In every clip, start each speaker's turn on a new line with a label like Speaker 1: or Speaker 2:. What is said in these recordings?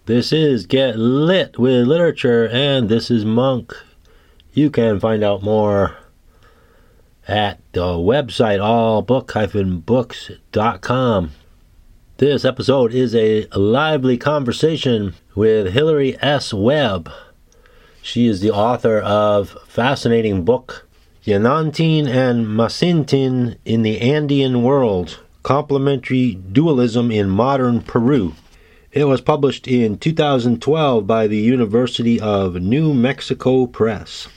Speaker 1: This is Get Lit with Literature, and this is Monk. You can find out more at the website allbook-books.com. This episode is a lively conversation with Hilary S. Webb. She is the author of fascinating book Yanantin and Masintin in the Andean World, Complementary Dualism in Modern Peru. It was published in 2012 by the University of New Mexico Press.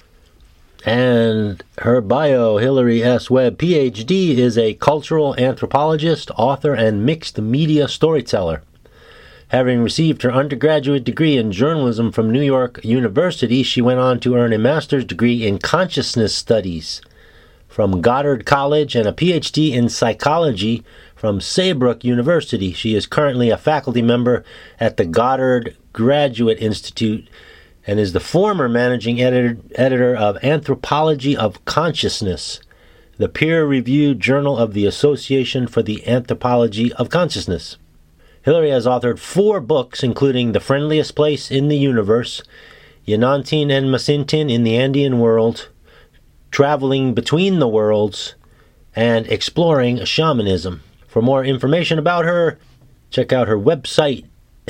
Speaker 1: And her bio, Hilary S. Webb, Ph.D., is a cultural anthropologist, author, and mixed media storyteller. Having received her undergraduate degree in journalism from New York University, she went on to earn a master's degree in consciousness studies from Goddard College and a Ph.D. in psychology from Saybrook University. She is currently a faculty member at the Goddard Graduate Institute and is the former managing editor of Anthropology of Consciousness, the peer-reviewed journal of the Association for the Anthropology of Consciousness. Hilary has authored 4 books, including The Friendliest Place in the Universe, Yanantin and Masintin in the Andean World, Traveling Between the Worlds, and Exploring Shamanism. For more information about her, check out her website,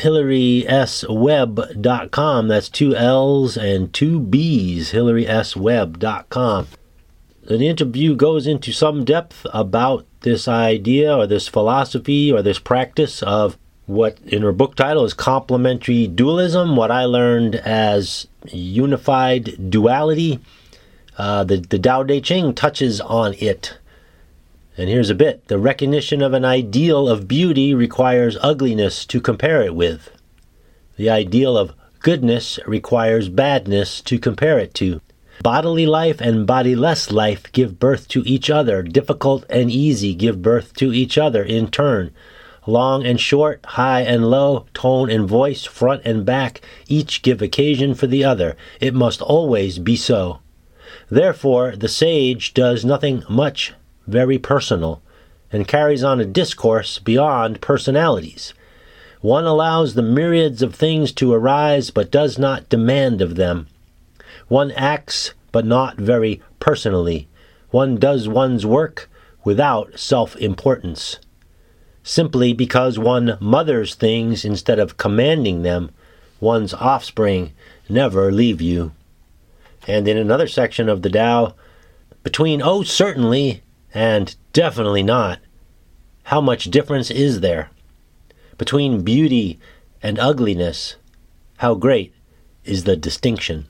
Speaker 1: HilarySWebb.com. That's 2 L's and 2 B's, HilarySWebb.com. The interview goes into some depth about this idea or this philosophy or this practice of what in her book title is complementary dualism, what I learned as unified duality. The Tao Te Ching touches on it. And here's a bit. The recognition of an ideal of beauty requires ugliness to compare it with. The ideal of goodness requires badness to compare it to. Bodily life and bodiless life give birth to each other. Difficult and easy give birth to each other in turn. Long and short, high and low, tone and voice, front and back, each give occasion for the other. It must always be so. Therefore, the sage does nothing much very personal, and carries on a discourse beyond personalities. One allows the myriads of things to arise, but does not demand of them. One acts, but not very personally. One does one's work without self-importance. Simply because one mothers things instead of commanding them, one's offspring never leave you. And in another section of the Tao, between "oh, certainly" and "definitely not," how much difference is there? Between beauty and ugliness, how great is the distinction?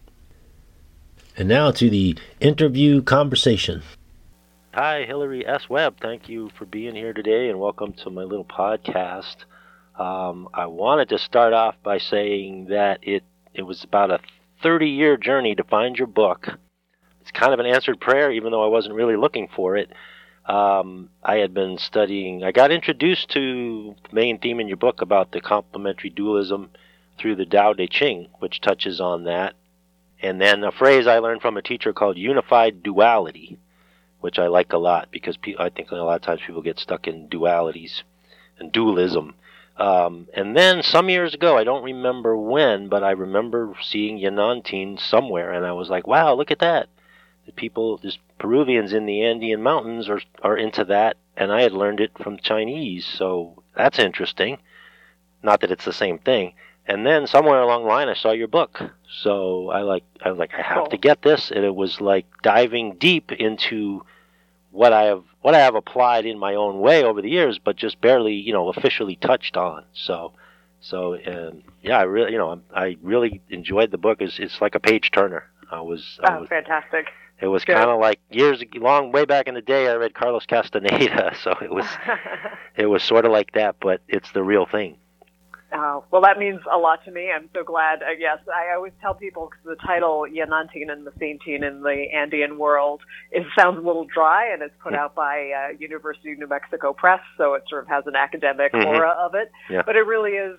Speaker 1: And now to the interview conversation. Hi, Hilary S. Webb. Thank you for being here today, and welcome to my little podcast. I wanted to start off by saying that it was about a 30-year journey to find your book. It's kind of an answered prayer, even though I wasn't really looking for it. I had been studying. I got introduced to the main theme in your book about the complementary dualism through the Tao Te Ching, which touches on that. And then a phrase I learned from a teacher called unified duality, which I like a lot because I think a lot of times people get stuck in dualities and dualism. And then some years ago, I don't remember when, but I remember seeing Yanantin somewhere, and I was like, wow, look at that. The people, there's Peruvians in the Andean mountains are into that, and I had learned it from Chinese, so that's interesting. Not that it's the same thing. And then somewhere along the line, I saw your book, so I was like, I have to get this, and it was like diving deep into what I have applied in my own way over the years, but just barely, officially touched on. So yeah, I really enjoyed the book. It's like a page turner.
Speaker 2: Fantastic.
Speaker 1: It was kind of like way back in the day, I read Carlos Castaneda, so it was sort of like that, but it's the real thing.
Speaker 2: Well, that means a lot to me. I'm so glad. Yes, I always tell people, because the title Yanantin and Masintin in the Andean World, it sounds a little dry, and it's put out by University of New Mexico Press, so it sort of has an academic aura of it. Yeah. But it really is,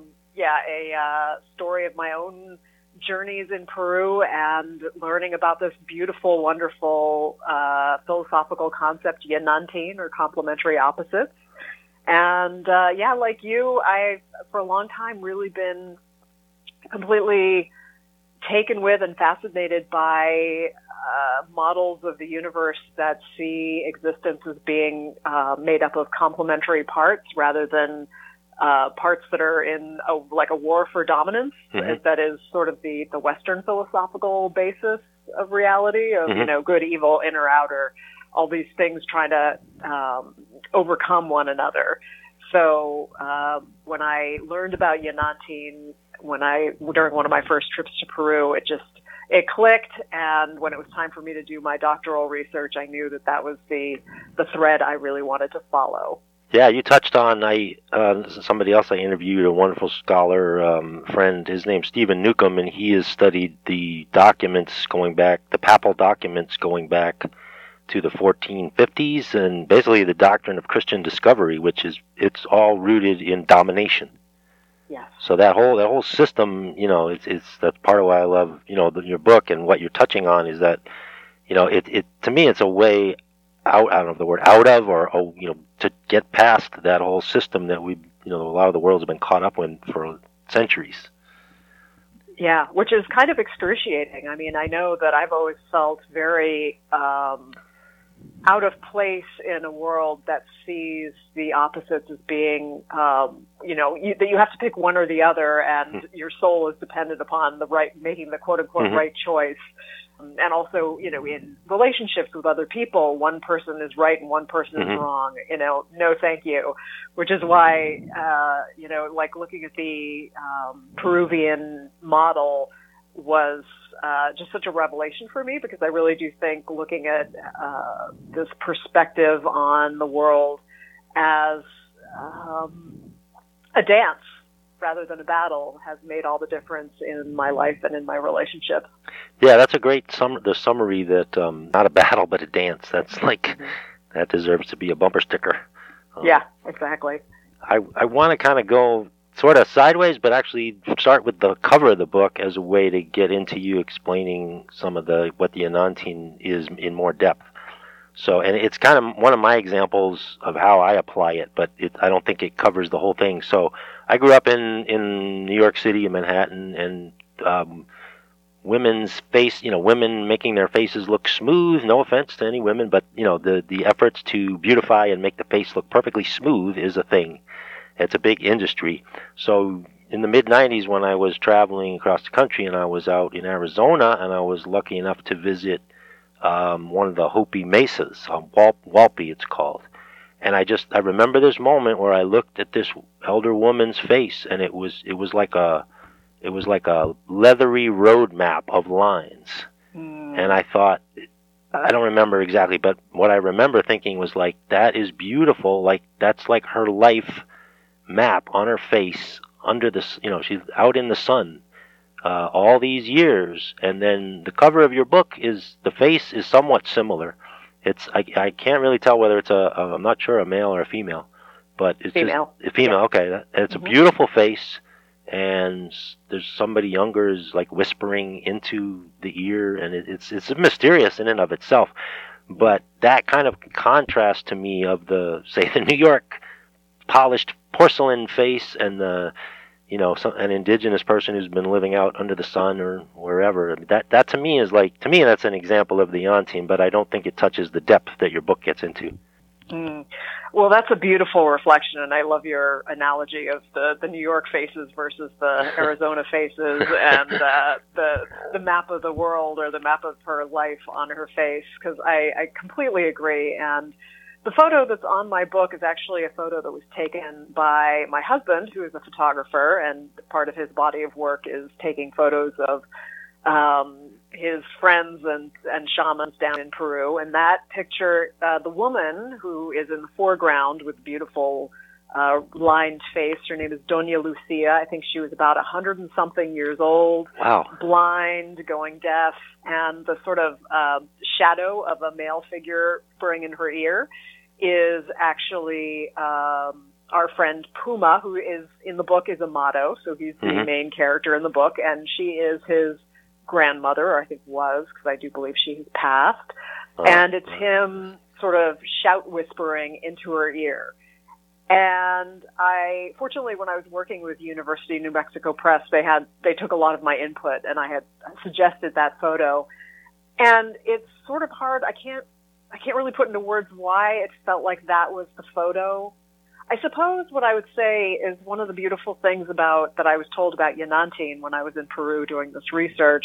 Speaker 2: a story of my own journeys in Peru and learning about this beautiful, wonderful philosophical concept, Yanantin, or complementary opposites. And yeah, like you, I've for a long time really been completely taken with and fascinated by models of the universe that see existence as being made up of complementary parts rather than parts that are in like a war for dominance.
Speaker 1: Mm-hmm.
Speaker 2: That is sort of the Western philosophical basis of reality of,
Speaker 1: Mm-hmm.
Speaker 2: you know, good, evil, inner, outer, all these things trying to overcome one another. So when I learned about Yanantin, during one of my first trips to Peru, it clicked, and when it was time for me to do my doctoral research, I knew that was the thread I really wanted to follow.
Speaker 1: Yeah, you touched on somebody else I interviewed, a wonderful scholar friend. His name's Stephen Newcomb, and he has studied the documents going back, the papal documents going back to the 1450s, and basically the doctrine of Christian discovery, it's all rooted in domination.
Speaker 2: Yes.
Speaker 1: So that whole system, you know, that's part of why I love, you know, your book, and what you're touching on is that, you know, it to me it's a way out, I don't know if the word out of, or you know, to get past that whole system that a lot of the world's been caught up in for centuries.
Speaker 2: Yeah, which is kind of excruciating. I mean, I know that I've always felt very out of place in a world that sees the opposites as being, you know, that you have to pick one or the other, and your soul is dependent upon making the quote unquote right choice. And also, you know, in relationships with other people, one person is right and one person is wrong. You know, no, thank you. Which is why, you know, like looking at the Peruvian model was just such a revelation for me, because I really do think looking at this perspective on the world as a dance rather than a battle has made all the difference in my life and in my relationship.
Speaker 1: Yeah, that's a great summary that not a battle but a dance. That's like that deserves to be a bumper sticker.
Speaker 2: Yeah, exactly.
Speaker 1: I want to kind of go sort of sideways, but actually start with the cover of the book as a way to get into you explaining some of what the Yanantin is in more depth. So, and it's kind of one of my examples of how I apply it, but I don't think it covers the whole thing. So, I grew up in New York City, in Manhattan, and women's face, you know, women making their faces look smooth. No offense to any women, but you know, the efforts to beautify and make the face look perfectly smooth is a thing. It's a big industry. So in the mid-'90s, when I was traveling across the country and I was out in Arizona, and I was lucky enough to visit one of the Hopi mesas, Walpi it's called. And I remember this moment where I looked at this elder woman's face, and it was like a leathery road map of lines. And I thought, I don't remember exactly, but what I remember thinking was like, that is beautiful. Like, that's like her life map on her face under the, you know, she's out in the sun all these years, and then the cover of your book the face is somewhat similar. I can't really tell whether it's I'm not sure, a male or a female, but it's
Speaker 2: female.
Speaker 1: Just a female. Yeah. Okay, it's a beautiful face, and there's somebody younger is like whispering into the ear, and it's mysterious in and of itself. But that kind of contrast to me of the New York polished porcelain face and an indigenous person who's been living out under the sun or wherever. That to me that's an example of the Yanantin, but I don't think it touches the depth that your book gets into.
Speaker 2: Well, that's a beautiful reflection, and I love your analogy of the New York faces versus the Arizona faces, and the map of the world or the map of her life on her face, because I completely agree. And the photo that's on my book is actually a photo that was taken by my husband, who is a photographer, and part of his body of work is taking photos of his friends and shamans down in Peru. And that picture, the woman who is in the foreground with beautiful lined face, her name is Doña Lucia. I think she was about 100 and something years old.
Speaker 1: Wow.
Speaker 2: Blind, going deaf, and the sort of shadow of a male figure whispering in her ear is actually our friend Puma, who is in the book is Amado, so he's the main character in the book, and she is his grandmother, or I think was, because I do believe she has passed. And it's him sort of shout whispering into her ear. And fortunately, when I was working with University of New Mexico Press, they took a lot of my input, and I had suggested that photo. And it's sort of hard. I can't really put into words why it felt like that was the photo. I suppose what I would say is one of the beautiful things that I was told about Yanantin when I was in Peru doing this research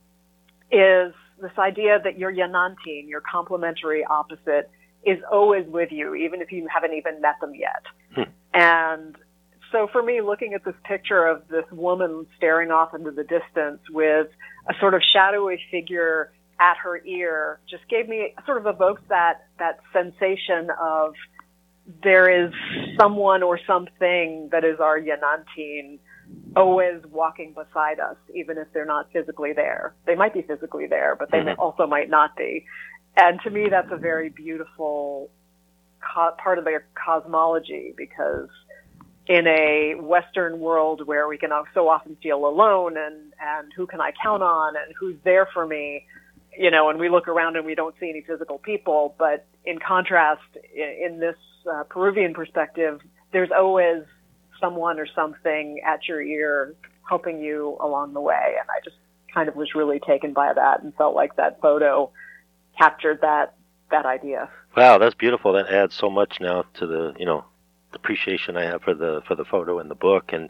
Speaker 2: is this idea that your Yanantin, your complementary opposite, is always with you, even if you haven't even met them yet. And so for me, looking at this picture of this woman staring off into the distance with a sort of shadowy figure at her ear just sort of evokes that sensation of there is someone or something that is our Yanantin always walking beside us, even if they're not physically there. They might be physically there, but they also might not be. And to me, that's a very beautiful part of their cosmology, because in a Western world where we can so often feel alone and who can I count on and who's there for me, and we look around and we don't see any physical people. But in contrast, in this Peruvian perspective, there's always someone or something at your ear helping you along the way. And I just kind of was really taken by that and felt like that photo captured that idea.
Speaker 1: Wow, that's beautiful. That adds so much now to the the appreciation I have for the photo in the book. And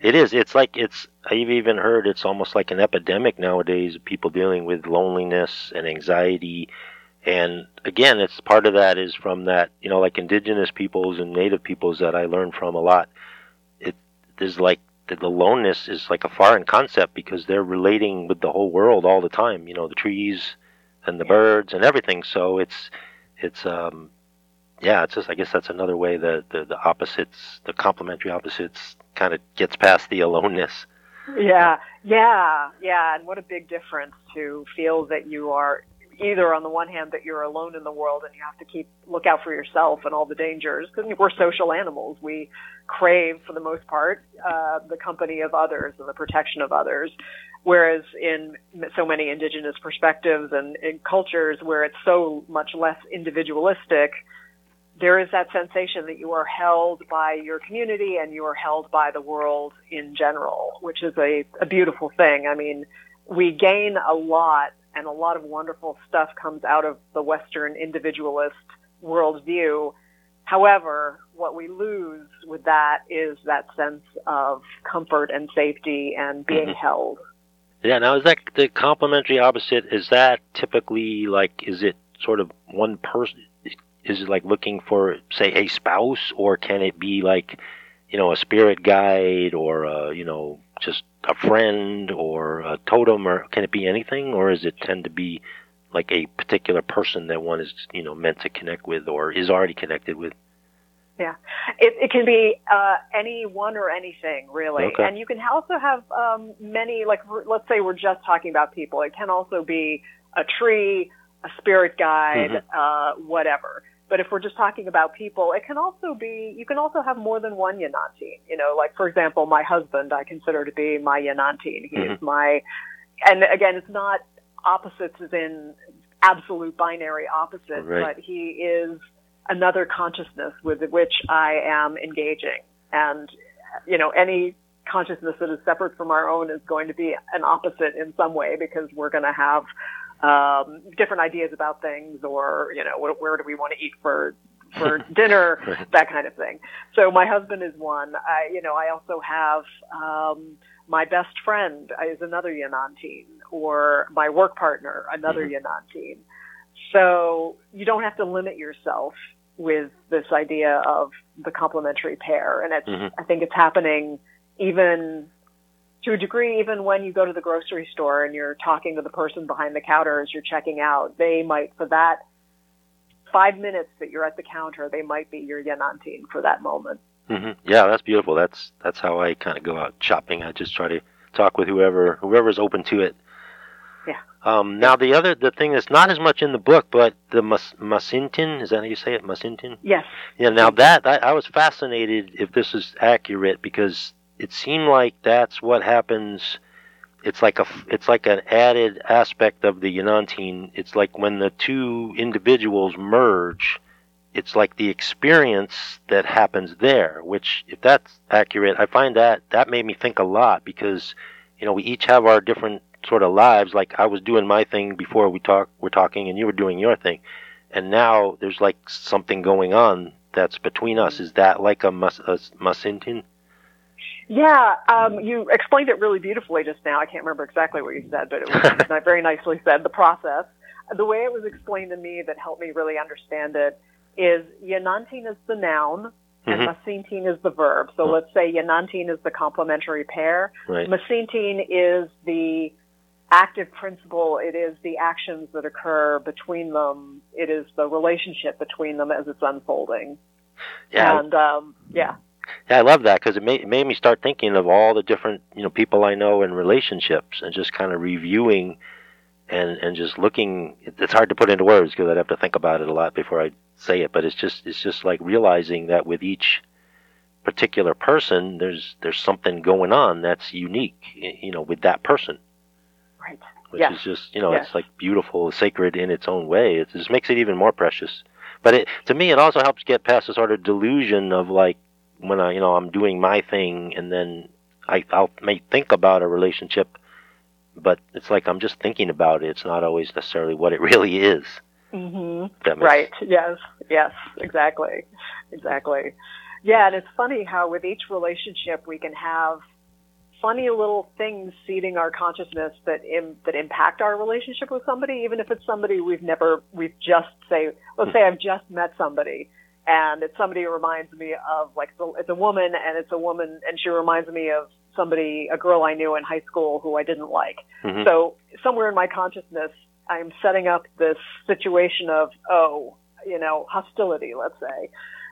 Speaker 1: I've even heard it's almost like an epidemic nowadays of people dealing with loneliness and anxiety. And again, it's part of that is from that, like indigenous peoples and native peoples that I learned from a lot. There's like the aloneness is like a foreign concept because they're relating with the whole world all the time, the trees and the birds and everything. So it's just, I guess that's another way that the opposites, the complementary opposites, kind of gets past the aloneness.
Speaker 2: Yeah. And what a big difference to feel that you are either on the one hand that you're alone in the world and you have to look out for yourself and all the dangers, because we're social animals. We crave, for the most part, the company of others and the protection of others. Whereas in so many indigenous perspectives and in cultures where it's so much less individualistic, there is that sensation that you are held by your community and you are held by the world in general, which is a beautiful thing. I mean, we gain a lot, and a lot of wonderful stuff comes out of the Western individualist worldview. However, what we lose with that is that sense of comfort and safety and being held.
Speaker 1: Yeah, now is that the complementary opposite? Is that typically is it sort of one person? Is it like looking for, say, a spouse, or can it be like, a spirit guide, or just a friend, or a totem, or can it be anything, or does it tend to be like a particular person that one is meant to connect with or is already connected with?
Speaker 2: Yeah, it can be anyone or anything, really.
Speaker 1: Okay.
Speaker 2: And you can also have many, let's say we're just talking about people. It can also be a tree, a spirit guide, whatever. But if we're just talking about people, it can also be, you can also have more than one Yanantin. For example, my husband, I consider to be my Yanantin. He is and again, it's not opposites as in absolute binary opposites,
Speaker 1: right.
Speaker 2: But he is another consciousness with which I am engaging. And, any consciousness that is separate from our own is going to be an opposite in some way, because we're going to have different ideas about things, or, where do we want to eat for dinner,
Speaker 1: right.
Speaker 2: That kind of thing. So my husband is one. I also have my best friend is another Yanantin, or my work partner, another Yanantin. So you don't have to limit yourself with this idea of the complementary pair. And I think it's happening even to a degree, even when you go to the grocery store and you're talking to the person behind the counter as you're checking out. They might, for that 5 minutes that you're at the counter, they might be your Yanantin for that moment.
Speaker 1: Yeah, that's beautiful. That's how I kind of go out shopping. I just try to talk with whoever's open to it.
Speaker 2: Yeah.
Speaker 1: Now the thing that's not as much in the book, but the Masintin, is that how you say it? Masintin?
Speaker 2: Yes.
Speaker 1: Yeah. Now that I was fascinated if this is accurate, because it seemed like that's what happens. It's like an added aspect of the Yanantin. It's like when the two individuals merge it's like the experience that happens there, which, if that's accurate, I find that made me think a lot, because, we each have our different sort of lives. Like, I was doing my thing before we're talking, and you were doing your thing. And now there's like something going on that's between us. Is that like a masintin?
Speaker 2: Yeah, you explained it really beautifully just now. I can't remember exactly what you said, but it was very nicely said, the process. The way it was explained to me that helped me really understand it is Yanantin is the noun and Masintin is the verb. So let's say Yanantin is the complementary pair.
Speaker 1: Right.
Speaker 2: Masintin is the active principle. It is the actions that occur between them. It is the relationship between them as it's unfolding.
Speaker 1: Yeah.
Speaker 2: And,
Speaker 1: Yeah, I love that, because it made me start thinking of all the different, people I know in relationships, and just kind of reviewing and just looking. It's hard to put into words because I'd have to think about it a lot before I say it, but it's just like realizing that with each particular person, there's something going on that's unique, with that person.
Speaker 2: Right.
Speaker 1: Which is just, it's like beautiful, sacred in its own way. It just makes it even more precious. But to me, it also helps get past the sort of delusion of, like, when I'm doing my thing, and then I may think about a relationship, but it's like I'm just thinking about it. It's not always necessarily what it really is.
Speaker 2: Mm-hmm. Right. Yes. Exactly. Yeah, and it's funny how with each relationship we can have funny little things seeding our consciousness that impact our relationship with somebody, even if it's somebody let's say I've just met somebody, and it's somebody who reminds me of, like, it's a woman, and she reminds me of a girl I knew in high school who I didn't like. Mm-hmm. So somewhere in my consciousness, I'm setting up this situation of, hostility, let's say,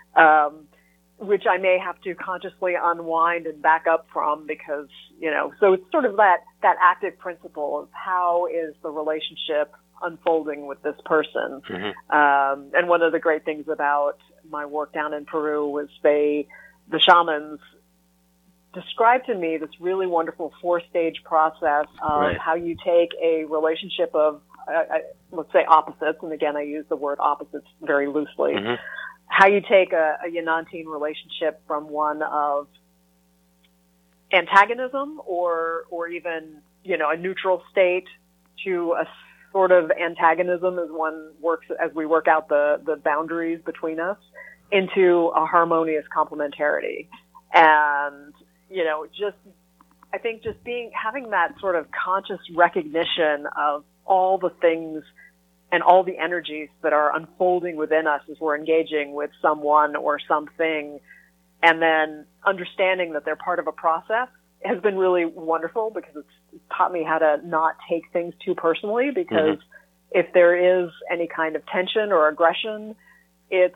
Speaker 2: which I may have to consciously unwind and back up from, because, so it's sort of that active principle of how is the relationship unfolding with this person. Mm-hmm. And one of the great things about my work down in Peru was the shamans described to me this really wonderful 4-stage process of how you take a relationship of, let's say, opposites, and again, I use the word opposites very loosely, how you take a Yanantin relationship from one of antagonism or even, a neutral state to a sort of antagonism as we work out the boundaries between us, into a harmonious complementarity. And, I think having that sort of conscious recognition of all the things and all the energies that are unfolding within us as we're engaging with someone or something, and then understanding that they're part of a process, has been really wonderful, because it's taught me how to not take things too personally, because if there is any kind of tension or aggression, it's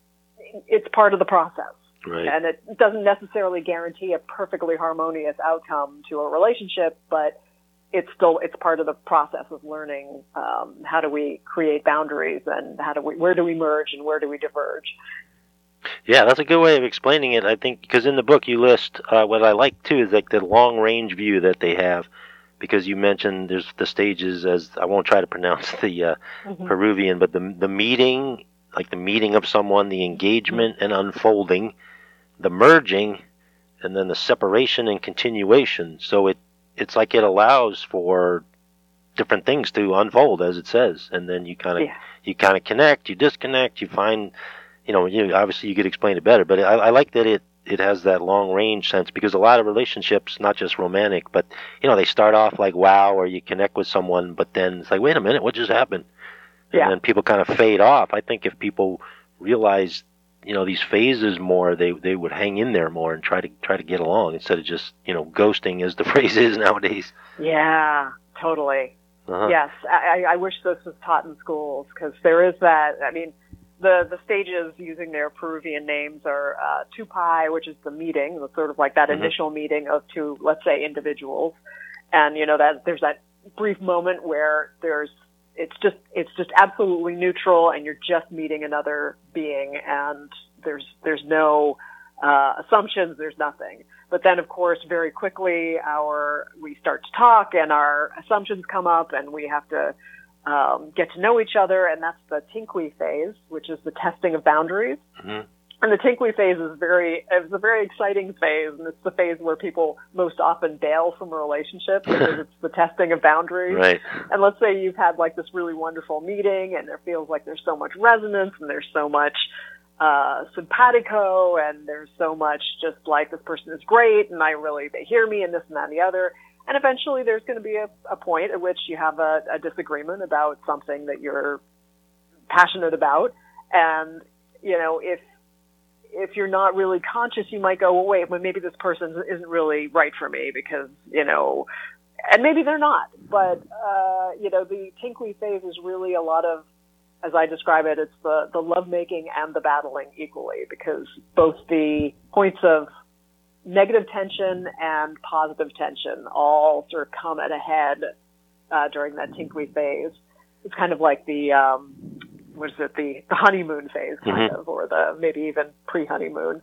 Speaker 2: part of the process.
Speaker 1: Right.
Speaker 2: And it doesn't necessarily guarantee a perfectly harmonious outcome to a relationship, but it's part of the process of learning how do we create boundaries, and where do we merge and where do we diverge.
Speaker 1: Yeah, that's a good way of explaining it, I think, because in the book you list, what I like too is like the long range view that they have, because you mentioned there's the stages, as I won't try to pronounce the Peruvian, but the meeting, like the meeting of someone, the engagement and unfolding, the merging, and then the separation and continuation. So it's like it allows for different things to unfold, as it says, and then you kind of connect, you disconnect, you find, obviously you could explain it better, but I like that it has that long range sense, because a lot of relationships, not just romantic, but they start off like wow, or you connect with someone, but then it's like, wait a minute, what just happened? And then people kind of fade off. I think if people realize these phases more, they would hang in there more and try to get along, instead of just ghosting, as the phrase is nowadays.
Speaker 2: Yeah, totally. Yes, I wish this was taught in schools, because there is that. I mean, the stages, using their Peruvian names, are Tupai, which is the meeting, sort of like that initial meeting of two, let's say, individuals, and that there's that brief moment where it's just absolutely neutral, and you're just meeting another being, and there's no assumptions, there's nothing. But then, of course, very quickly we start to talk, and our assumptions come up, and we have to get to know each other, and that's the Tinqui phase, which is the testing of boundaries.
Speaker 1: Mm-hmm.
Speaker 2: And the Tinqui phase is a very exciting phase, and it's the phase where people most often bail from a relationship because it's the testing of boundaries.
Speaker 1: Right.
Speaker 2: And let's say you've had like this really wonderful meeting, and there feels like there's so much resonance, and there's so much simpatico, and there's so much just like this person is great, and they hear me, and this and that and the other. And eventually there's going to be a point at which you have a disagreement about something that you're passionate about. And, if you're not really conscious, you might go, well, wait, maybe this person isn't really right for me because, and maybe they're not. But, the Tinqui phase is really a lot of, as I describe it, it's the lovemaking and the battling equally, because both the points of negative tension and positive tension all sort of come at a head during that Tinqui phase. It's kind of like the honeymoon phase, kind of, or maybe even pre-honeymoon.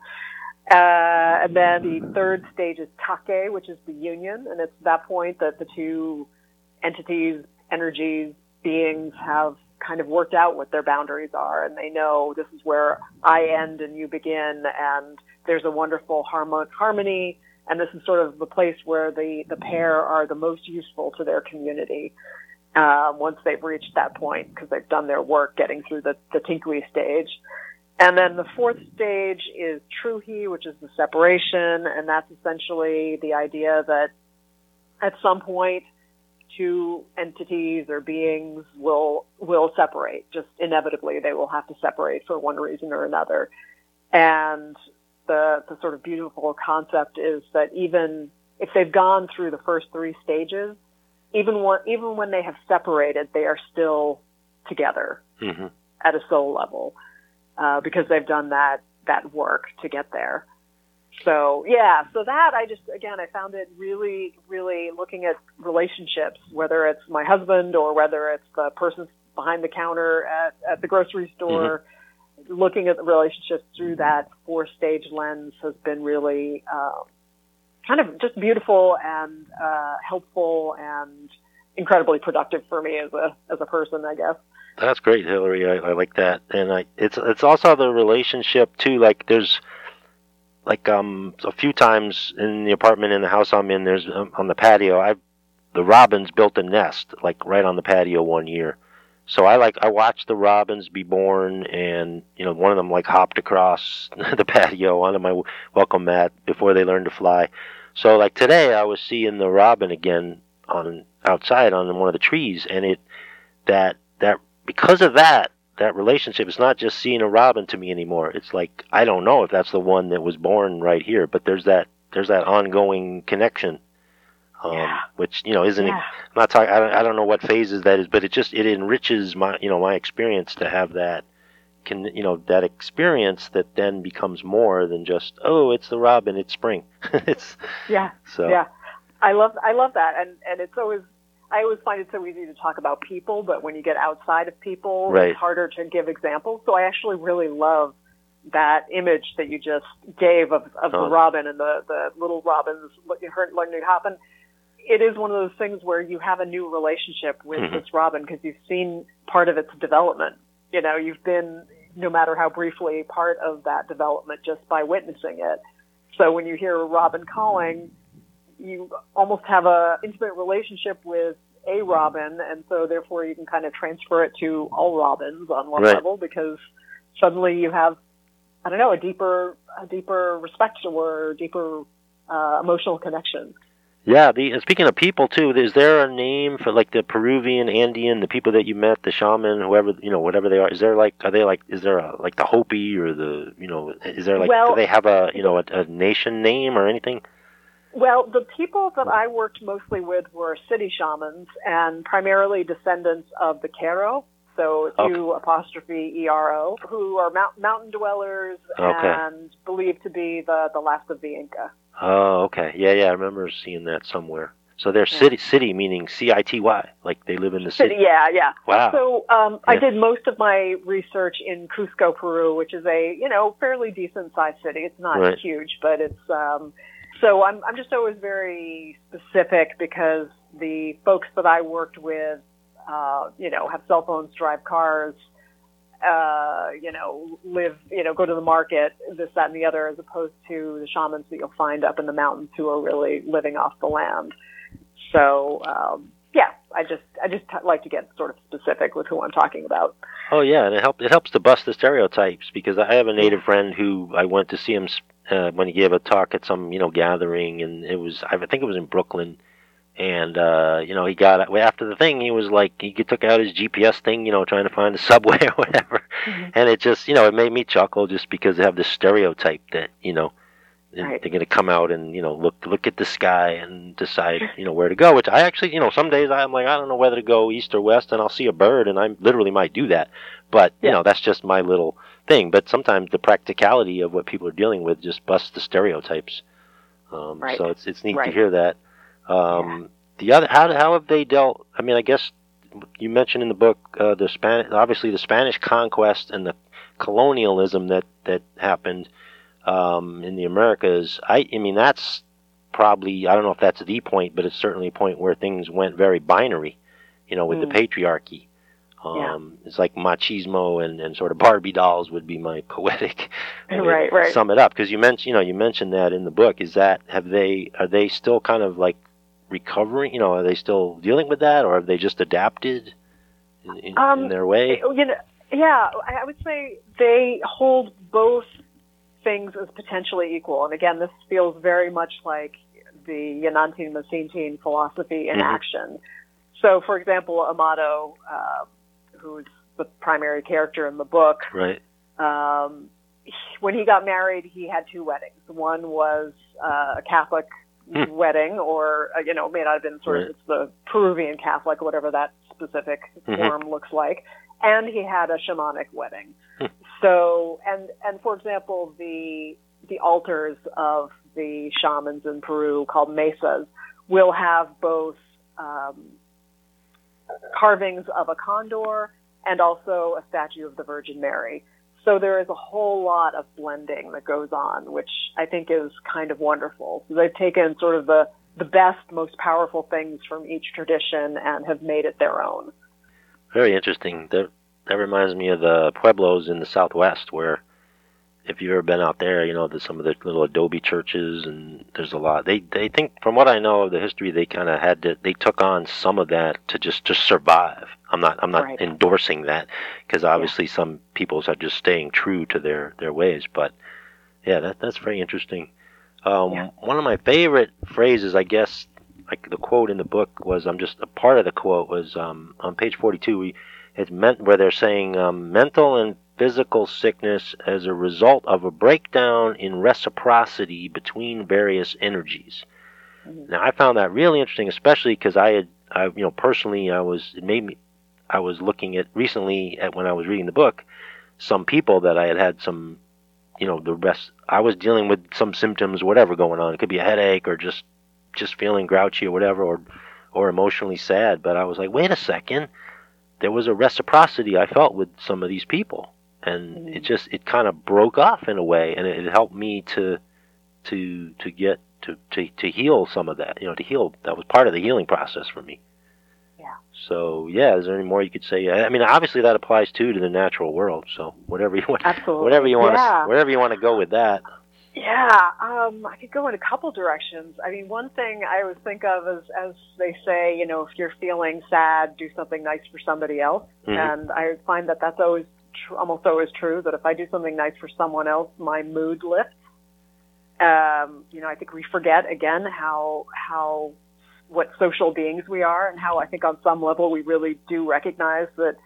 Speaker 2: And then the third stage is Take, which is the union, and it's that point that the two entities, energies, beings have kind of worked out what their boundaries are, and they know this is where I end and you begin, and there's a wonderful harmony, and this is sort of the place where the pair are the most useful to their community once they've reached that point, because they've done their work getting through the Tinqui stage. And then the fourth stage is Truhi, which is the separation, and that's essentially the idea that at some point two entities or beings will separate. Just inevitably, they will have to separate for one reason or another. And the sort of beautiful concept is that even if they've gone through the first three stages, even when they have separated, they are still together at a soul level, because they've done that work to get there. So that I found it really, really looking at relationships, whether it's my husband or whether it's the person behind the counter at the grocery store, looking at the relationships through that 4-stage lens has been really kind of just beautiful and helpful and incredibly productive for me as a person, I guess.
Speaker 1: That's great, Hillary. I like that, and it's also the relationship too. Like there's a few times in the apartment in the house I'm in, there's on the patio. The robins built a nest like right on the patio one year. So I watched the robins be born, and one of them like hopped across the patio onto my welcome mat before they learned to fly. So like today I was seeing the robin again outside on one of the trees, and that because of that relationship, it's not just seeing a robin to me anymore. It's like I don't know if that's the one that was born right here, but there's that ongoing connection. Which isn't. I'm not talking. I don't know what phases that is, but it enriches my my experience to have that that experience that then becomes more than just it's the robin, it's spring.
Speaker 2: I love that, and it's always. I always find it so easy to talk about people, but when you get outside of people, it's harder to give examples. So I actually really love that image that you just gave of the robin and the little robins learning to hop. And it is one of those things where you have a new relationship with this robin because you've seen part of its development. You've been, no matter how briefly, part of that development just by witnessing it. So when you hear a robin calling, you almost have a intimate relationship with a robin, and so therefore you can kind of transfer it to all robins on one level, because suddenly you have, I don't know, a deeper respect or deeper emotional connection.
Speaker 1: Yeah. Speaking of people too, is there a name for like the Peruvian, Andean, the people that you met, the shaman, whoever whatever they are? Is there like is there like the Hopi or the is there like do they have a a nation name or anything?
Speaker 2: Well, the people that I worked mostly with were city shamans and primarily descendants of the Q'ero, so Q''ERO, who are mountain dwellers and believed to be the last of the Inca.
Speaker 1: Oh, okay. Yeah, I remember seeing that somewhere. So they're city meaning CITY, like they live in the city.
Speaker 2: Yeah.
Speaker 1: Wow.
Speaker 2: So I did most of my research in Cusco, Peru, which is a fairly decent sized city. It's not huge, but it's so I'm just always very specific because the folks that I worked with have cell phones, drive cars, live, go to the market, this, that, and the other, as opposed to the shamans that you'll find up in the mountains who are really living off the land. So, I just like to get sort of specific with who I'm talking about.
Speaker 1: Oh yeah, and it helps to bust the stereotypes, because I have a native friend who I went to see him when he gave a talk at some gathering, and I think it was in Brooklyn. And, he got, after the thing, he was like, he took out his GPS thing, trying to find the subway or whatever. Mm-hmm. And it just, it made me chuckle, just because they have this stereotype that, right, they're going to come out and, look at the sky and decide, where to go, which I actually, some days I'm like, I don't know whether to go east or west, and I'll see a bird, and I literally might do that. But, that's just my little thing. But sometimes the practicality of what people are dealing with just busts the stereotypes.
Speaker 2: Right.
Speaker 1: So it's neat to hear that. The other, how have they dealt? I mean, I guess you mentioned in the book obviously the Spanish conquest and the colonialism that happened in the Americas. I mean, that's probably, I don't know if that's the point, but it's certainly a point where things went very binary, with the patriarchy. It's like machismo and sort of Barbie dolls would be my poetic way to sum it up. Because you mentioned that in the book. Are they still kind of like recovering? Are they still dealing with that, or have they just adapted in their way?
Speaker 2: I would say they hold both things as potentially equal. And again, this feels very much like the Yanantin Masintin philosophy in action. So, for example, Amado, who's the primary character in the book,
Speaker 1: right?
Speaker 2: When he got married, he had two weddings. One was a Catholic wedding, or may not have been sort of, it's the Peruvian Catholic, whatever that specific form looks like, and he had a shamanic wedding. So, and for example, the altars of the shamans in Peru, called mesas, will have both carvings of a condor and also a statue of the Virgin Mary. So there is a whole lot of blending that goes on, which I think is kind of wonderful. So they've taken sort of the best, most powerful things from each tradition and have made it their own.
Speaker 1: Very interesting. That reminds me of the pueblos in the Southwest, where, if you've ever been out there, there's some of the little adobe churches, and there's a lot. They think, from what I know of the history, they kind of they took on some of that to survive. I'm not endorsing that, because obviously some peoples are just staying true to their ways. But yeah, that's very interesting. One of my favorite phrases, I guess, like the quote in the book was, a part of the quote was on page 42. It's meant where they're saying mental and physical sickness as a result of a breakdown in reciprocity between various energies. Now, I found that really interesting, especially because I personally, I was looking at recently, when I was reading the book, some people that I had some, I was dealing with some symptoms, whatever going on. It could be a headache, or just feeling grouchy or whatever, or emotionally sad. But I was like, wait a second, there was a reciprocity I felt with some of these people. And it kind of broke off in a way, and it helped me to get to heal some of that. To heal, that was part of the healing process for me.
Speaker 2: Yeah.
Speaker 1: So is there any more you could say? I mean, obviously that applies to the natural world. So whatever you want, whatever you want to go with that.
Speaker 2: Yeah, I could go in a couple directions. I mean, one thing I always think of is, as they say, if you're feeling sad, do something nice for somebody else. And I find that that's almost always true, that if I do something nice for someone else, my mood lifts. I think we forget again what social beings we are, and how I think on some level we really do recognize that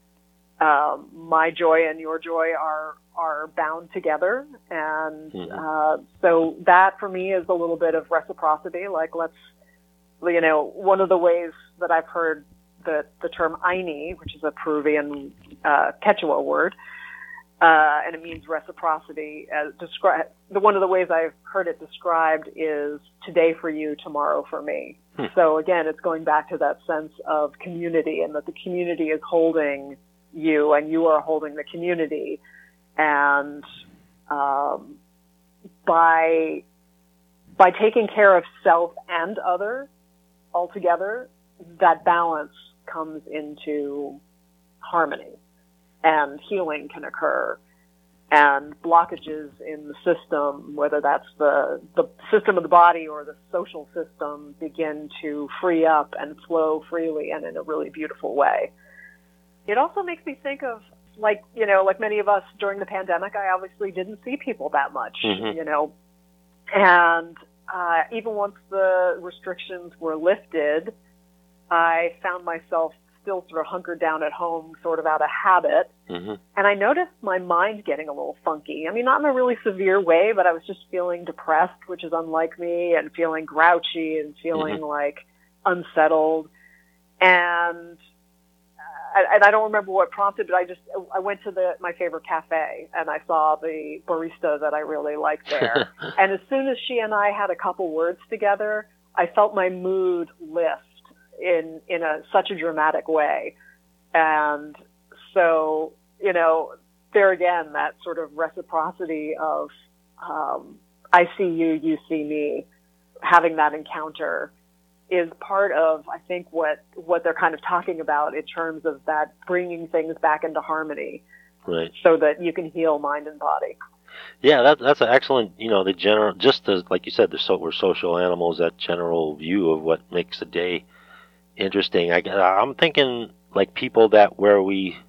Speaker 2: my joy and your joy are bound together. And so that for me is a little bit of reciprocity. Like, one of the ways that I've heard the term Aini, which is a Peruvian Quechua word, and it means reciprocity. One of the ways I've heard it described is today for you, tomorrow for me. So again, it's going back to that sense of community, and that the community is holding you and you are holding the community. And by taking care of self and other altogether, that balance comes into harmony and healing can occur. And blockages in the system, whether that's the system of the body or the social system, begin to free up and flow freely and in a really beautiful way. It also makes me think of, like many of us during the pandemic, I obviously didn't see people that much, and even once the restrictions were lifted, I found myself still sort of hunkered down at home, sort of out of habit. And I noticed my mind getting a little funky. I mean, not in a really severe way, but I was just feeling depressed, which is unlike me, and feeling grouchy and feeling like unsettled. And I don't remember what prompted, but I went to my favorite cafe and I saw the barista that I really liked there. And as soon as she and I had a couple words together, I felt my mood lift in such a dramatic way. And so, there again, that sort of reciprocity of I see you, you see me, having that encounter is part of, I think, what they're kind of talking about in terms of that bringing things back into harmony,
Speaker 1: right?
Speaker 2: So that you can heal mind and body.
Speaker 1: Yeah, that's an excellent, the general, just as, like you said, we're social animals, that general view of what makes a day interesting. I'm thinking like people that we're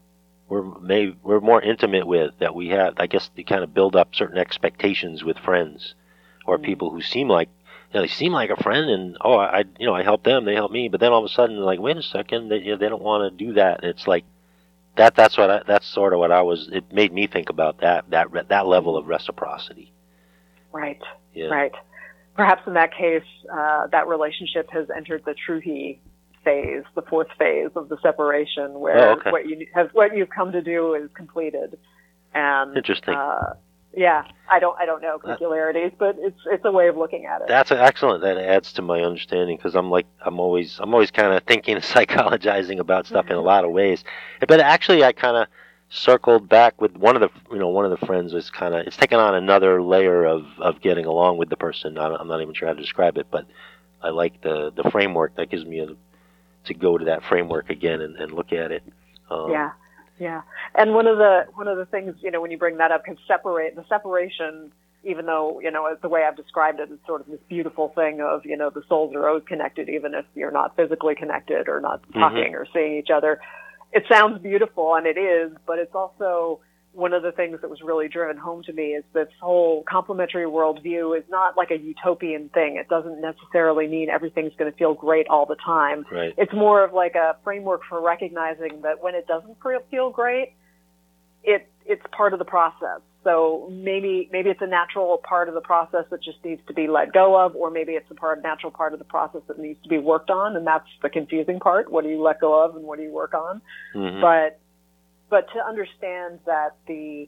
Speaker 1: more intimate with, that we have, I guess, they kind of build up certain expectations with friends or people who seem like, they seem like a friend, and I help them, they help me, but then all of a sudden, like, wait a second, they don't want to do that. And it's like that's sort of what it made me think about that level of reciprocity.
Speaker 2: Right.
Speaker 1: Yeah.
Speaker 2: Right. Perhaps in that case, that relationship has entered the Truhi phase, the fourth phase of the separation, where what you've come to do is completed. And
Speaker 1: interesting.
Speaker 2: Yeah, I don't know particularities, but it's a way of looking at it.
Speaker 1: That's excellent. That adds to my understanding, because I'm always kind of thinking and psychologizing about stuff in a lot of ways. But actually, I kind of circled back with one of the friends was it's taken on another layer of getting along with the person. I'm not even sure how to describe it, but I like the framework that gives me to go to that framework again and look at it.
Speaker 2: Yeah. And one of the things, when you bring that up, because the separation, even though, the way I've described it is sort of this beautiful thing of, the souls are always connected, even if you're not physically connected or not talking or seeing each other. It sounds beautiful, and it is, but it's also one of the things that was really driven home to me is this whole complementary worldview is not like a utopian thing. It doesn't necessarily mean everything's going to feel great all the time.
Speaker 1: Right.
Speaker 2: It's more of like a framework for recognizing that when it doesn't feel great, it's part of the process. So maybe it's a natural part of the process that just needs to be let go of, or maybe it's a natural part of the process that needs to be worked on, and that's the confusing part. What do you let go of and what do you work on? But to understand that the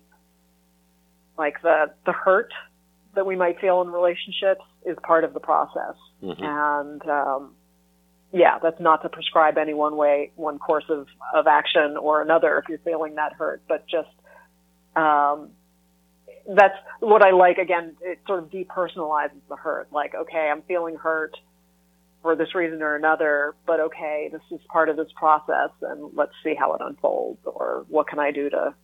Speaker 2: hurt that we might feel in relationships is part of the process. And, that's not to prescribe any one course of action or another if you're feeling that hurt, but just, that's what I like. Again, it sort of depersonalizes the hurt. Like, okay, I'm feeling hurt for this reason or another, but okay, this is part of this process, and let's see how it unfolds, or what can I do to,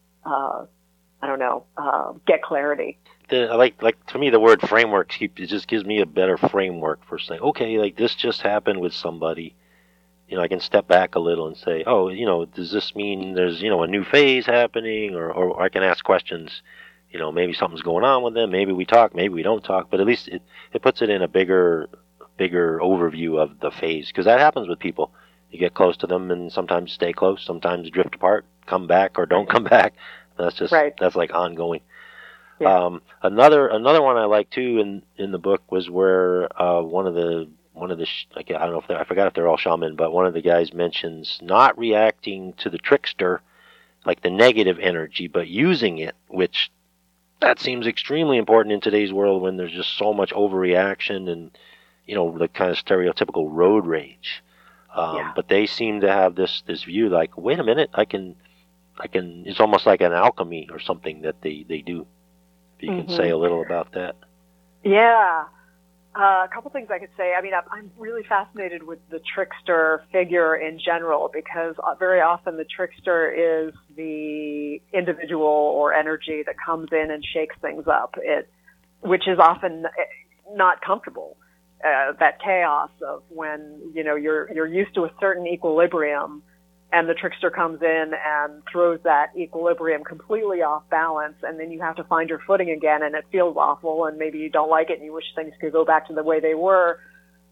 Speaker 2: get clarity.
Speaker 1: To me, the word framework, it just gives me a better framework for saying, okay, like this just happened with somebody. I can step back a little and say, does this mean there's, a new phase happening? Or I can ask questions, maybe something's going on with them. Maybe we talk, maybe we don't talk, but at least it puts it in a bigger overview of the phase, because that happens with people. You get close to them and sometimes stay close, sometimes drift apart, come back or don't come back. That's just that's like ongoing. Yeah. Another one I like too in the book was where one of the I don't know if I forgot if they're all shaman, but one of the guys mentions not reacting to the trickster, like the negative energy, but using it, which that seems extremely important in today's world when there's just so much overreaction and the kind of stereotypical road rage. But they seem to have this view like, wait a minute, I can. It's almost like an alchemy or something that they do. If you can say a little about that.
Speaker 2: Yeah. A couple things I could say. I mean, I'm really fascinated with the trickster figure in general because very often the trickster is the individual or energy that comes in and shakes things up, which is often not comfortable. That chaos of when, you're used to a certain equilibrium and the trickster comes in and throws that equilibrium completely off balance, and then you have to find your footing again, and it feels awful, and maybe you don't like it, and you wish things could go back to the way they were.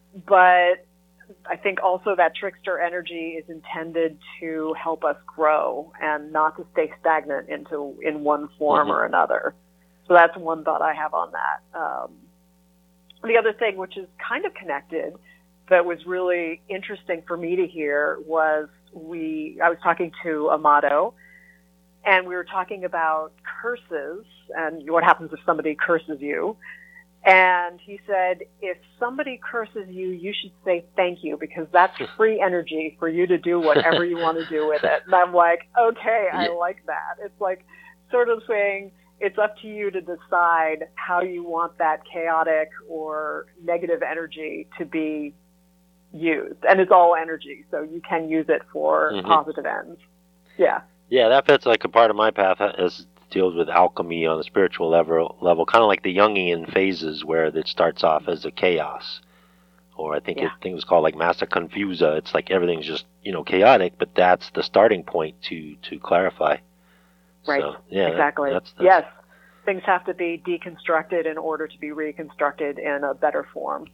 Speaker 2: But I think also that trickster energy is intended to help us grow and not to stay stagnant in one form or another. So that's one thought I have on that. The other thing, which is kind of connected, that was really interesting for me to hear was I was talking to Amato, and we were talking about curses and what happens if somebody curses you. And he said, if somebody curses you, you should say thank you, because that's free energy for you to do whatever you want to do with it. And I'm like, okay, I like that. It's like sort of saying it's up to you to decide how you want that chaotic or negative energy to be used. And it's all energy, so you can use it for positive ends. Yeah.
Speaker 1: Yeah, that fits like a part of my path as deals with alchemy on the spiritual level, kind of like the Jungian phases where it starts off as a chaos. Or I think it was called like Massa Confusa. It's like everything's just, chaotic, but that's the starting point to clarify.
Speaker 2: Right.
Speaker 1: So, yeah,
Speaker 2: exactly. Yes. Things have to be deconstructed in order to be reconstructed in a better form.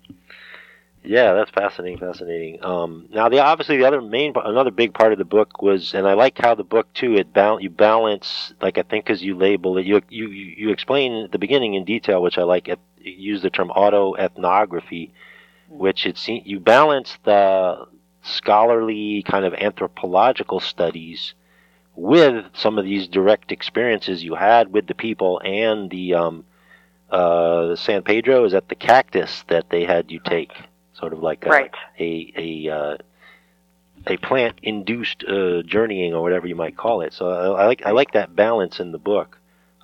Speaker 1: Yeah, that's fascinating. Now, obviously, another big part of the book was, and I like how the book too, you balance, like I think as you label it, you explain at the beginning in detail, which I like. You use the term autoethnography, which you balance the scholarly kind of anthropological studies with some of these direct experiences you had with the people and the San Pedro. Is that the cactus that they had you take? Sort of like a plant-induced journeying, or whatever you might call it. So I like that balance in the book.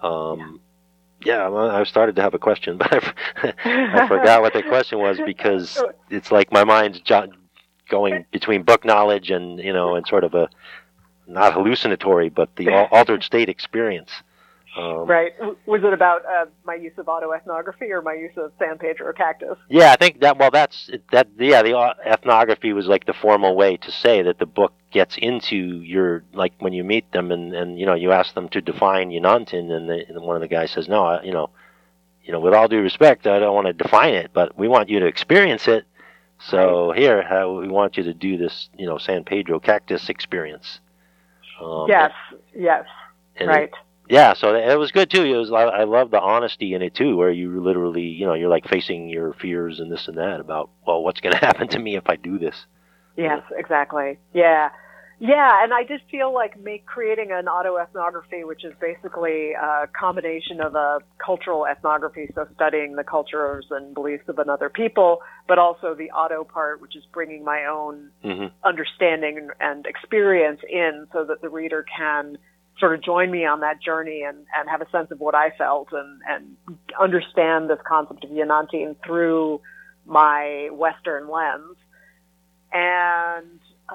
Speaker 1: I started to have a question, but I forgot what the question was, because it's like my mind's going between book knowledge and and sort of a not hallucinatory, but the altered state experience.
Speaker 2: Right. Was it about my use of autoethnography or my use of San Pedro cactus?
Speaker 1: Yeah, I think that. Well, the ethnography was like the formal way to say that the book gets into your, like when you meet them and you ask them to define Yanantin, and one of the guys says, no, with all due respect, I don't want to define it, but we want you to experience it. So here, we want you to do this, San Pedro cactus experience.
Speaker 2: Yes. Right.
Speaker 1: Yeah, so it was good too. I love the honesty in it too, where you literally, you're like facing your fears and this and that about, well, what's going to happen to me if I do this?
Speaker 2: Yes, exactly. Yeah, and I just feel like creating an autoethnography, which is basically a combination of a cultural ethnography, so studying the cultures and beliefs of another people, but also the auto part, which is bringing my own understanding and experience in, so that the reader can sort of join me on that journey and have a sense of what I felt and understand this concept of Yanantin through my Western lens. And,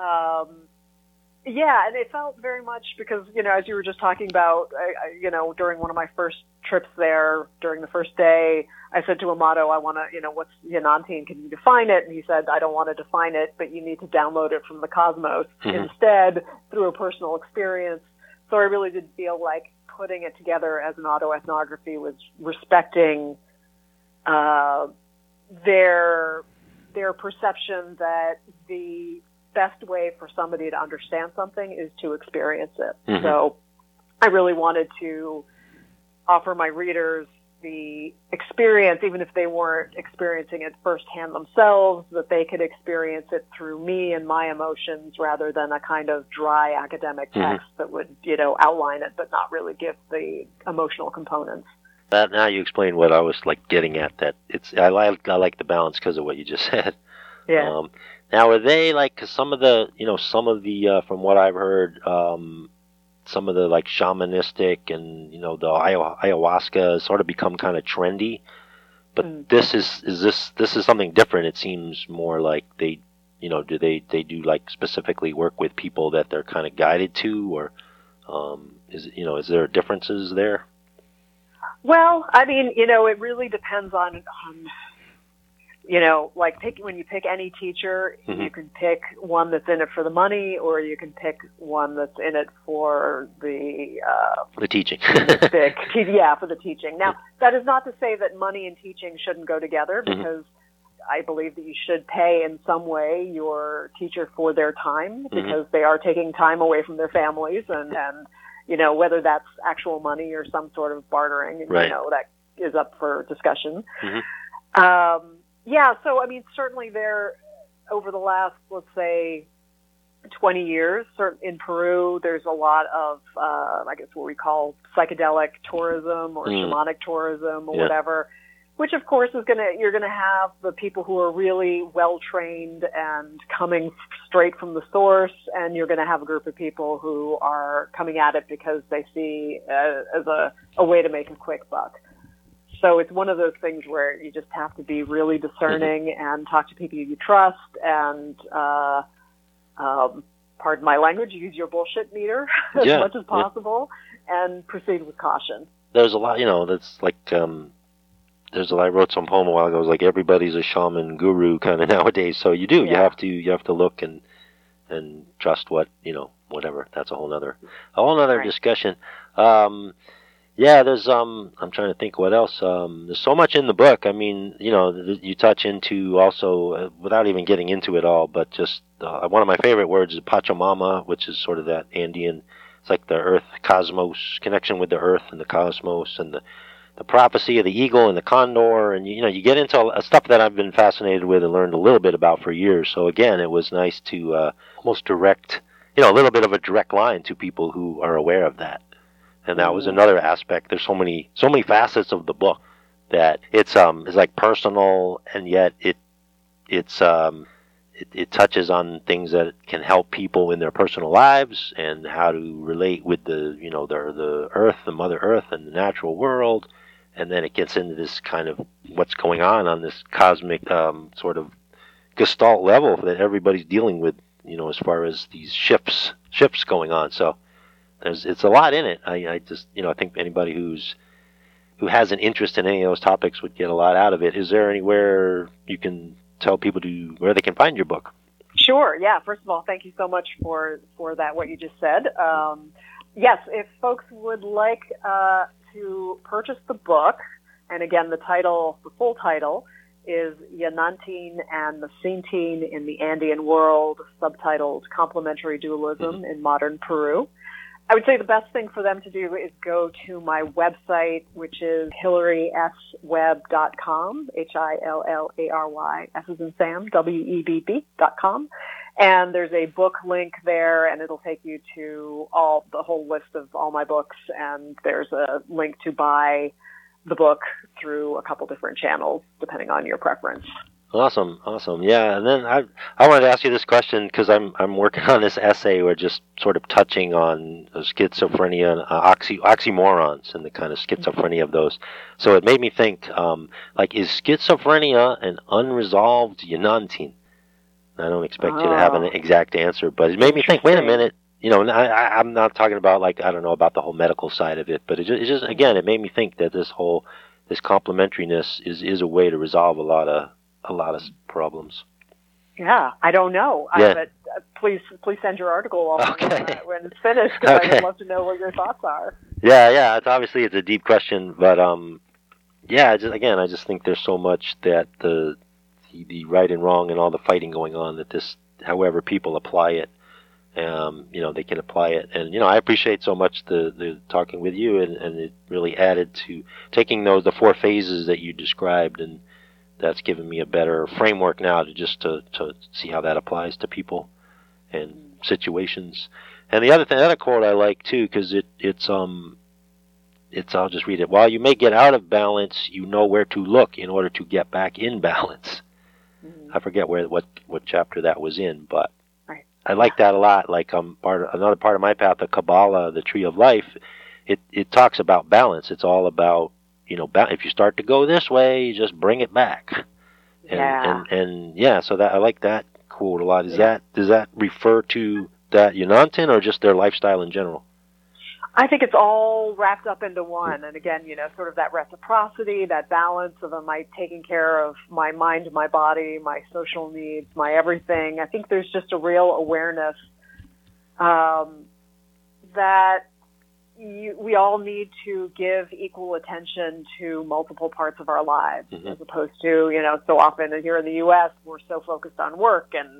Speaker 2: and it felt very much because, as you were just talking about, during one of my first trips there, during the first day, I said to Amato, I want to, what's Yanantin? Can you define it? And he said, I don't want to define it, but you need to download it from the cosmos instead through a personal experience. So I really did feel like putting it together as an autoethnography was respecting their perception that the best way for somebody to understand something is to experience it. So I really wanted to offer my readers the experience, even if they weren't experiencing it firsthand themselves, that they could experience it through me and my emotions rather than a kind of dry academic text that would, outline it but not really give the emotional components.
Speaker 1: That now you explain what I was like getting at. That I like the balance because of what you just said.
Speaker 2: Yeah.
Speaker 1: Now, are they like, cause some of the from what I've heard, some of the like shamanistic and the ayahuasca has sort of become kind of trendy But this is something different. It seems more like they, do they do like specifically work with people that they're kind of guided to, or is there differences there?
Speaker 2: Well, I mean, it really depends on like when you pick any teacher, you can pick one that's in it for the money, or you can pick one that's in it for the
Speaker 1: teaching.
Speaker 2: for the teaching. Now, that is not to say that money and teaching shouldn't go together, because I believe that you should pay in some way your teacher for their time, because they are taking time away from their families, and whether that's actual money or some sort of bartering, that is up for discussion. Yeah, so I mean, certainly over the last, let's say, 20 years, in Peru, there's a lot of, I guess what we call psychedelic tourism or shamanic tourism or whatever, which of course you're gonna have the people who are really well trained and coming straight from the source, and you're gonna have a group of people who are coming at it because they see as a way to make a quick buck. So it's one of those things where you just have to be really discerning and talk to people you trust, and pardon my language, use your bullshit meter as much as possible, and proceed with caution.
Speaker 1: There's a lot, that's like, I wrote some poem a while ago. It was like everybody's a shaman guru kind of nowadays. So you have to look and trust whatever. That's a whole other discussion. There's I'm trying to think what else. There's so much in the book. I mean, you touch into also without even getting into it all, but just one of my favorite words is Pachamama, which is sort of that Andean. It's like the earth, cosmos, connection with the earth and the cosmos, and the prophecy of the eagle and the condor, and you get into stuff that I've been fascinated with and learned a little bit about for years. So again, it was nice to almost direct, a little bit of a direct line to people who are aware of that. And that was another aspect. There's so many facets of the book that it's like personal, and yet it touches on things that can help people in their personal lives, and how to relate with the earth, the Mother Earth, and the natural world. And then it gets into this kind of what's going on this cosmic sort of gestalt level that everybody's dealing with, as far as these shifts going on. So it's a lot in it. I just I think anybody who has an interest in any of those topics would get a lot out of it. Is there anywhere you can tell people where they can find your book?
Speaker 2: Sure. Yeah. First of all, thank you so much for that, what you just said. Yes, if folks would like to purchase the book, and again, the full title is Yanantin and the Sintin in the Andean World, subtitled Complementary Dualism in Modern Peru. I would say the best thing for them to do is go to my website, which is HillarySWebb.com, HILLARY, S as in Sam, WEBB.com. And there's a book link there, and it'll take you to the whole list of all my books, and there's a link to buy the book through a couple different channels, depending on your preference.
Speaker 1: Awesome. Yeah, and then I wanted to ask you this question, because I'm working on this essay. We're just sort of touching on schizophrenia and oxymorons and the kind of schizophrenia of those. So it made me think, is schizophrenia an unresolved Yanantin? I don't expect you to have an exact answer, but it made me think, wait a minute, I'm not talking about I don't know about the whole medical side of it, but it just again, it made me think that this complementariness is a way to resolve a lot of problems. Yeah,
Speaker 2: I don't know.
Speaker 1: Yeah.
Speaker 2: But please send your article along when it's finished, because I would love to know what your thoughts are.
Speaker 1: Yeah. It's a deep question, but I just think there's so much that the right and wrong and all the fighting going on, that this, however people apply it, they can apply it. And I appreciate so much the talking with you, and it really added to taking the 4 phases that you described, and that's given me a better framework now to see how that applies to people and situations. And the other quote I like too, because it's I'll just read it. While you may get out of balance, you know where to look in order to get back in balance. I forget what chapter that was in, but I like that a lot. Like another part of my path, the Kabbalah, the Tree of Life, it talks about balance. It's all about if you start to go this way, you just bring it back. And yeah, so that I like that quote a lot. Does that refer to that Yunantin or just their lifestyle in general?
Speaker 2: I think it's all wrapped up into one. And again, sort of that reciprocity, that balance of am I taking care of my mind, my body, my social needs, my everything. I think there's just a real awareness that we all need to give equal attention to multiple parts of our lives, as opposed to, so often here in the U.S., we're so focused on work and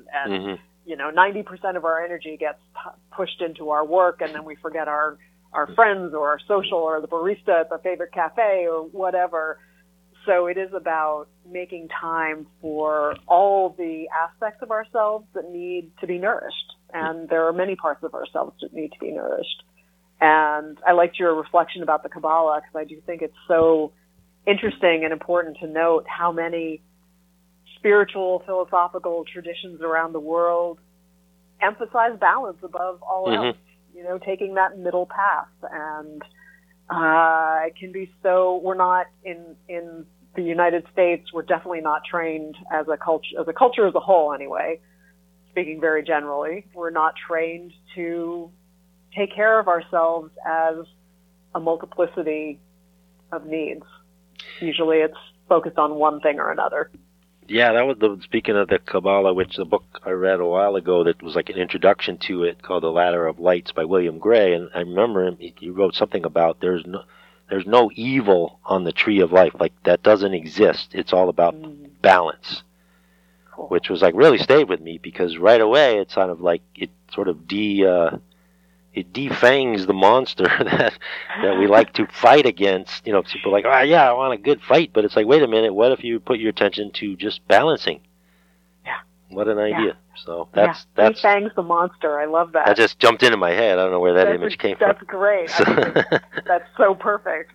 Speaker 2: 90% of our energy gets pushed into our work, and then we forget our friends or our social or the barista at the favorite cafe or whatever. So it is about making time for all the aspects of ourselves that need to be nourished. And there are many parts of ourselves that need to be nourished. And I liked your reflection about the Kabbalah, because I do think it's so interesting and important to note how many spiritual, philosophical traditions around the world emphasize balance above all else. Taking that middle path. And it can be so, we're not in the United States, we're definitely not trained as a culture as a whole anyway, speaking very generally, we're not trained to take care of ourselves as a multiplicity of needs. Usually it's focused on one thing or another.
Speaker 1: Yeah, that was speaking of the Kabbalah, which the book I read a while ago that was like an introduction to it, called The Ladder of Lights by William Gray. And I remember he wrote something about there's no evil on the tree of life. Like, that doesn't exist. It's all about balance, which was like really stayed with me, because right away it's sort of like it sort of it defangs the monster that we like to fight against. People are like, oh, yeah, I want a good fight. But it's like, wait a minute, what if you put your attention to just balancing?
Speaker 2: Yeah.
Speaker 1: What an idea. Yeah. So that's
Speaker 2: defangs the monster. I love that.
Speaker 1: That just jumped into my head. I don't know where that image came from.
Speaker 2: That's great. That's so perfect.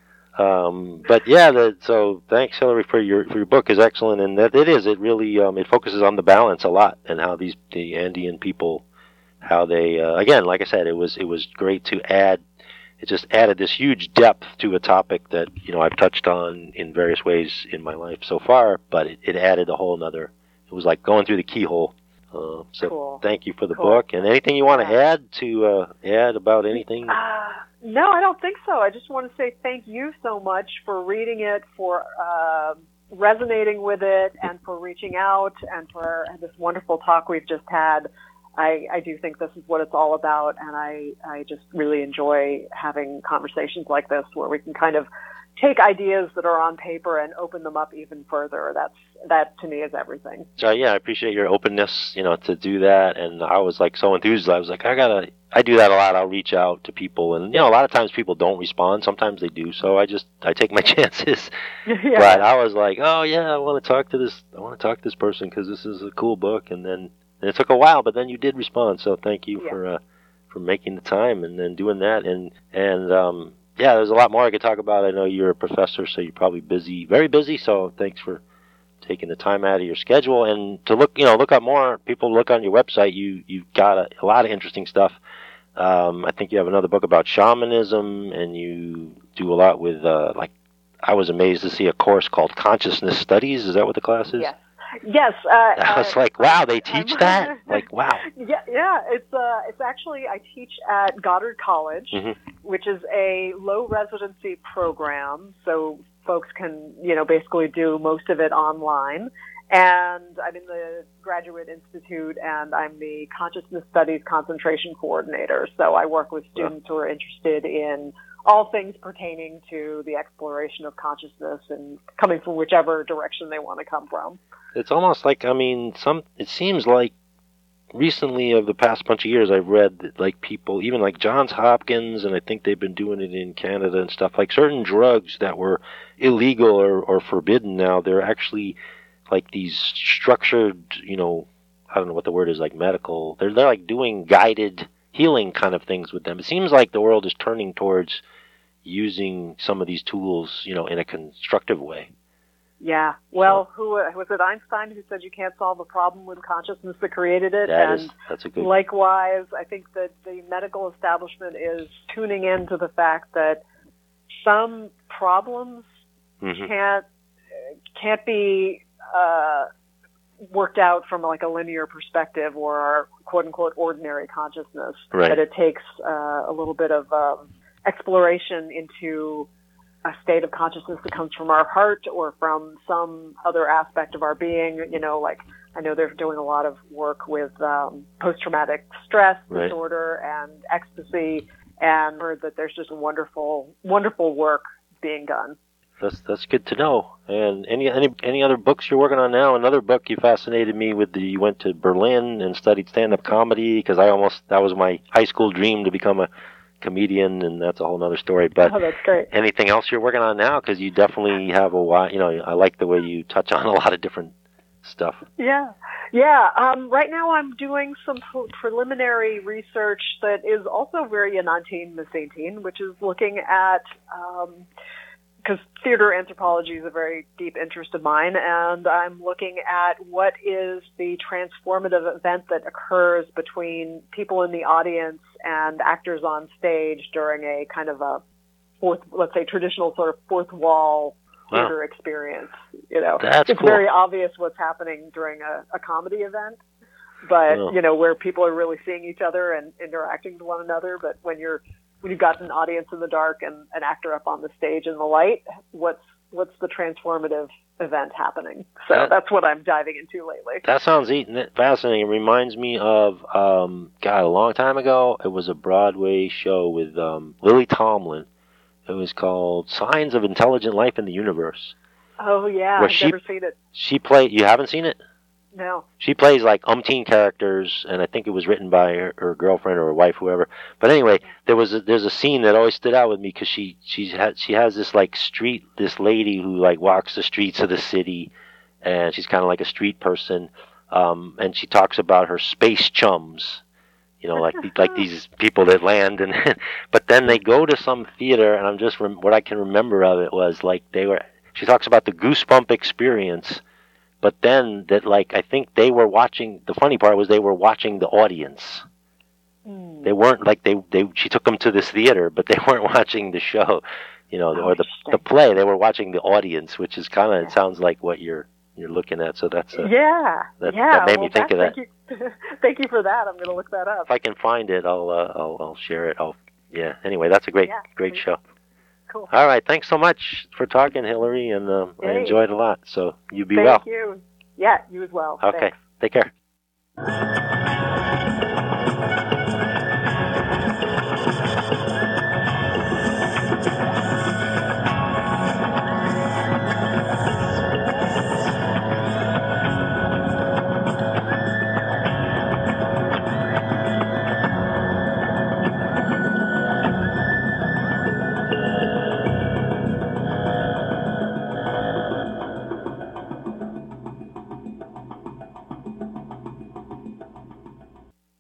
Speaker 1: But yeah, so thanks, Hillary, for your book. Is excellent, and that it really it focuses on the balance a lot, and how the Andean people, how they again, like I said, it was great to add. It just added this huge depth to a topic that I've touched on in various ways in my life so far, but it added a whole nother. It was like going through the keyhole. So
Speaker 2: cool.
Speaker 1: Thank you for the book. And anything you want to add about anything?
Speaker 2: No, I don't think so. I just want to say thank you so much for reading it, for resonating with it, and for reaching out, and for this wonderful talk we've just had. I do think this is what it's all about, and I just really enjoy having conversations like this where we can kind of take ideas that are on paper and open them up even further. That to me is everything.
Speaker 1: So yeah, I appreciate your openness, to do that. And I was like so enthused. I was like, I do that a lot. I'll reach out to people, and a lot of times people don't respond. Sometimes they do. So I take my chances.
Speaker 2: Yeah.
Speaker 1: But I was like, oh yeah, I want to talk to this person because this is a cool book. And it took a while, but then you did respond. So thank you for making the time and then doing that. And yeah, there's a lot more I could talk about. I know you're a professor, so you're probably busy, very busy. So thanks for taking the time out of your schedule and to look up more. People look on your website. You've got a lot of interesting stuff. I think you have another book about shamanism, and you do a lot with I was amazed to see a course called Consciousness Studies. Is that what the class is?
Speaker 2: Yes.
Speaker 1: I was like, wow, they teach that? Like, wow.
Speaker 2: Yeah. It's actually, I teach at Goddard College, which is a low residency program. So folks can, basically do most of it online. And I'm in the Graduate Institute, and I'm the Consciousness Studies Concentration Coordinator. So I work with students who are interested in all things pertaining to the exploration of consciousness and coming from whichever direction they want to come from.
Speaker 1: It's almost like, it seems like recently, of the past bunch of years, I've read that, like, people, even like Johns Hopkins, and I think they've been doing it in Canada and stuff, like certain drugs that were illegal or forbidden now, they're actually like these structured, I don't know what the word is, like medical, they're like doing guided healing kind of things with them. It seems like the world is turning towards using some of these tools, in a constructive way.
Speaker 2: Yeah. Well, who was it? Einstein who said you can't solve a problem with consciousness that created it.
Speaker 1: That's a good.
Speaker 2: Likewise, I think that the medical establishment is tuning into the fact that some problems can't be worked out from like a linear perspective or our quote unquote ordinary consciousness.
Speaker 1: Right.
Speaker 2: That it takes a little bit of exploration into a state of consciousness that comes from our heart or from some other aspect of our being. You know, like I know they're doing a lot of work with post-traumatic stress disorder and ecstasy, and heard that there's just wonderful, wonderful work being done.
Speaker 1: That's good to know. And any other books you're working on now? Another book you fascinated me with. You went to Berlin and studied stand-up comedy, because that was my high school dream, to become a comedian, and that's a whole other story. But
Speaker 2: that's great.
Speaker 1: Anything else you're working on now? Because you definitely have a lot. You know, I like the way you touch on a lot of different stuff.
Speaker 2: Yeah. Right now I'm doing some preliminary research that is also very Yanantin Masentin, which is looking at because theater anthropology is a very deep interest of mine, and I'm looking at what is the transformative event that occurs between people in the audience and actors on stage during a kind of a traditional sort of fourth wall theater experience. You know,
Speaker 1: That's
Speaker 2: it's
Speaker 1: cool.
Speaker 2: very obvious what's happening during a comedy event, but you know, where people are really seeing each other and interacting with one another. But when you've got an audience in the dark and an actor up on the stage in the light, what's the transformative event happening? So that's what I'm diving into lately.
Speaker 1: That sounds fascinating. It reminds me of, a long time ago, it was a Broadway show with Lily Tomlin. It was called Signs of Intelligent Life in the Universe.
Speaker 2: Oh, yeah. I've never seen it.
Speaker 1: You haven't seen it?
Speaker 2: No.
Speaker 1: She plays like umpteen characters, and I think it was written by her girlfriend or her wife, whoever. But anyway, there's a scene that always stood out with me, because she has this like this lady who like walks the streets of the city, and she's kind of like a street person, and she talks about her space chums, you know, like these people that land, and but then they go to some theater, and I'm just what I can remember of it was like she talks about the goosebump experience. But then I think they were watching, the funny part was they were watching the audience. They weren't she took them to this theater, but they weren't watching the show, you know, or the play. They were watching the audience, which is kind of, it sounds like what you're looking at. So that's that made me think of that.
Speaker 2: Thank you for that. I'm going to look that up.
Speaker 1: If I can find it, I'll share it. Anyway, that's a great show.
Speaker 2: Cool.
Speaker 1: All right. Thanks so much for talking, Hillary, and I enjoyed it a lot. So you be well.
Speaker 2: Thank you. Yeah, you as well.
Speaker 1: Okay.
Speaker 2: Thanks.
Speaker 1: Take care.